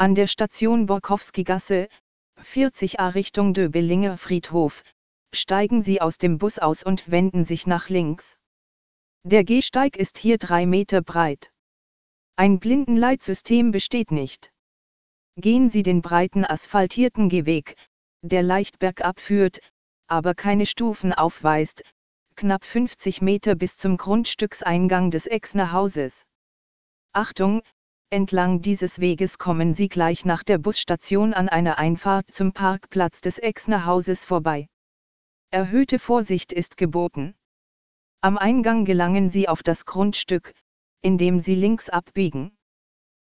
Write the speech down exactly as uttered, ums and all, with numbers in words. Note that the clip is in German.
An der Station Borkowskigasse, vierzig a Richtung Döbelinger Friedhof, steigen Sie aus dem Bus aus und wenden sich nach links. Der Gehsteig ist hier drei Meter breit. Ein Blindenleitsystem besteht nicht. Gehen Sie den breiten asphaltierten Gehweg, der leicht bergab führt, aber keine Stufen aufweist, knapp fünfzig Meter bis zum Grundstückseingang des Exner Hauses. Achtung! Entlang dieses Weges kommen Sie gleich nach der Busstation an einer Einfahrt zum Parkplatz des Exner Hauses vorbei. Erhöhte Vorsicht ist geboten. Am Eingang gelangen Sie auf das Grundstück, indem Sie links abbiegen.